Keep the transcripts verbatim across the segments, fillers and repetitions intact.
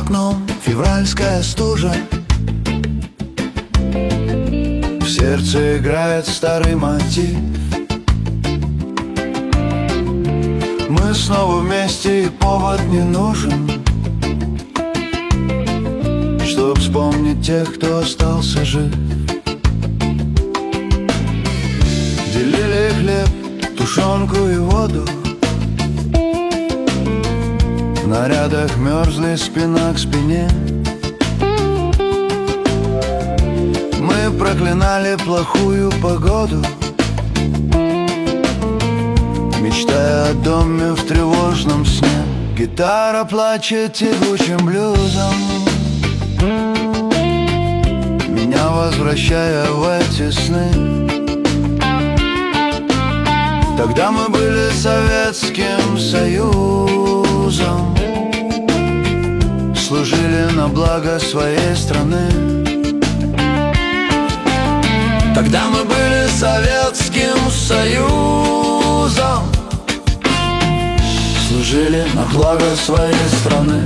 окном февральская стужа. В сердце играет старый мотив. Мы снова вместе, и повод не нужен, чтоб вспомнить тех, кто остался жив. Делили хлеб, тушенку и воду. В нарядах мерзли спина к спине. Мы проклинали плохую погоду, мечтая о доме в тревожном сне. Гитара плачет тягучим блюзом, меня возвращая в эти сны. Тогда мы были Советским Союзом, служили на благо своей страны. Тогда мы были Советским Союзом, служили на благо своей страны.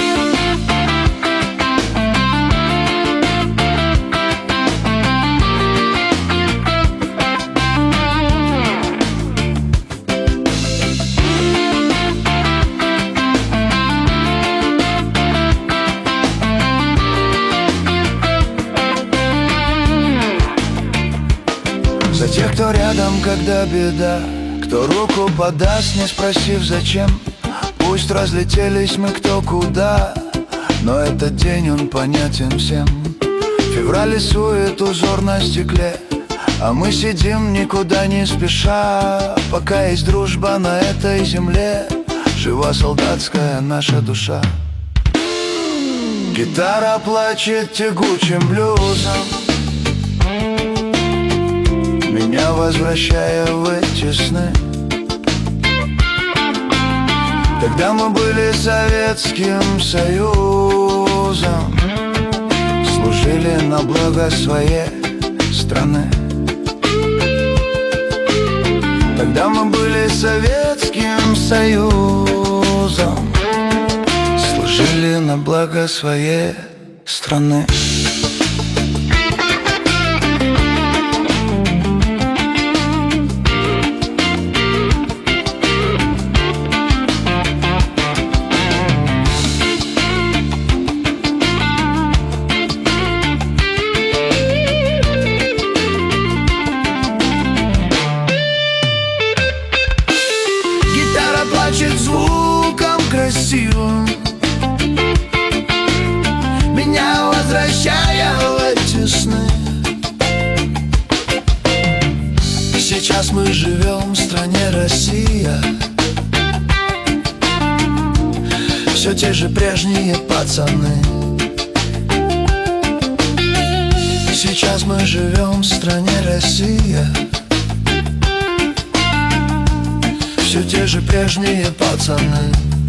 За тех, кто рядом, когда беда, кто руку подаст, не спросив зачем. Пусть разлетелись мы кто куда, но этот день он понятен всем. Февраль рисует узор на стекле, а мы сидим никуда не спеша. Пока есть дружба на этой земле, жива солдатская наша душа. Гитара плачет тягучим блюзом, меня возвращая в эти сны. Тогда мы были Советским Союзом, служили на благо своей страны. Тогда мы были Советским Союзом, служили на благо своей страны. Плачет звуком красивым, меня возвращая в эти сны. Сейчас мы живем в стране Россия, все те же прежние пацаны. Сейчас мы живем в стране Россия, все те же прежние пацаны.